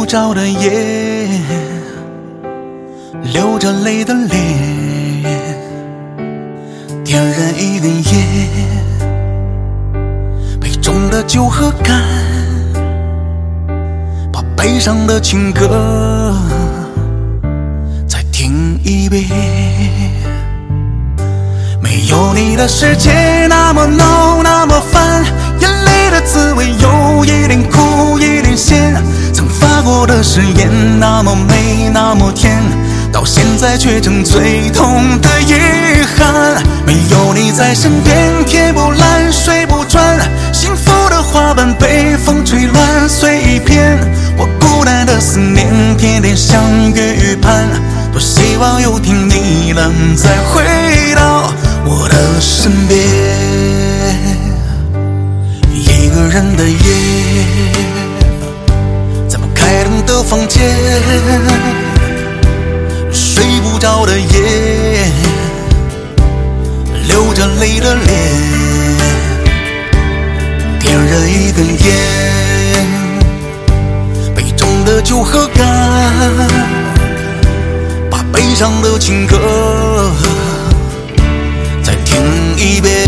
着的夜，流着泪的脸，点燃一根烟，杯中的酒喝干，把悲伤的情歌再听一遍。没有你的世界那么闹那么烦，眼泪的滋味有一点苦一点咸，曾发过的誓言那么美那么甜，到现在却成最痛的遗憾。没有你在身边，天不蓝水不转，幸福的花瓣被风吹乱碎一片，我孤单的思念天天像月盼，多希望有天你能再回到我的身边。一个人的夜，在不开灯的房间，睡不着的夜，流着泪的脸，点燃一根烟，杯中的酒喝干，把悲伤的情歌再听一遍。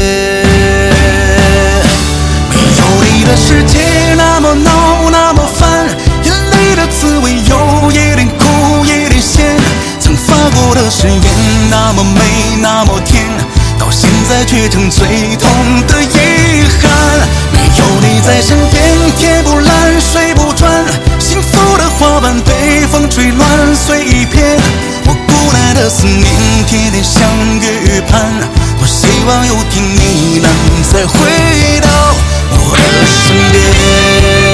没有你的世界那么闹那么烦，眼泪的滋味有一点苦一点咸，曾发过的誓言那么美那么甜，到现在却成最痛的遗憾。没有你在身边，天不蓝水不转，幸福的花瓣被风吹乱碎一片，我孤单的思念天天像月盼，多希望有天你能再回到我的身边。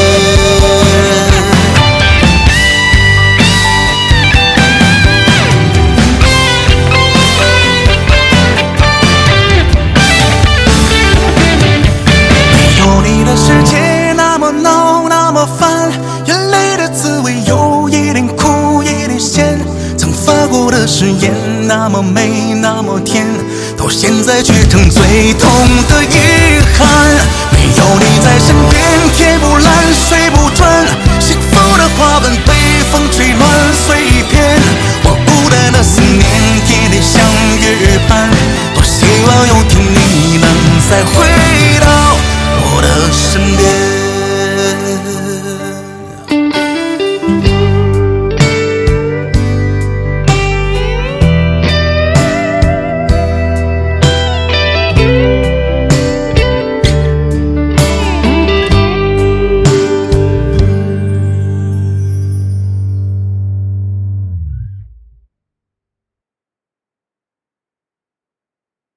没有你的世界那么闹那么烦，眼泪的滋味有一点苦一点咸，曾发过的誓言那么美那么甜，到现在却成最痛的遗憾。没有你在身边，天不蓝水不转，幸福的花瓣被风吹乱碎一片，我孤单的思念天天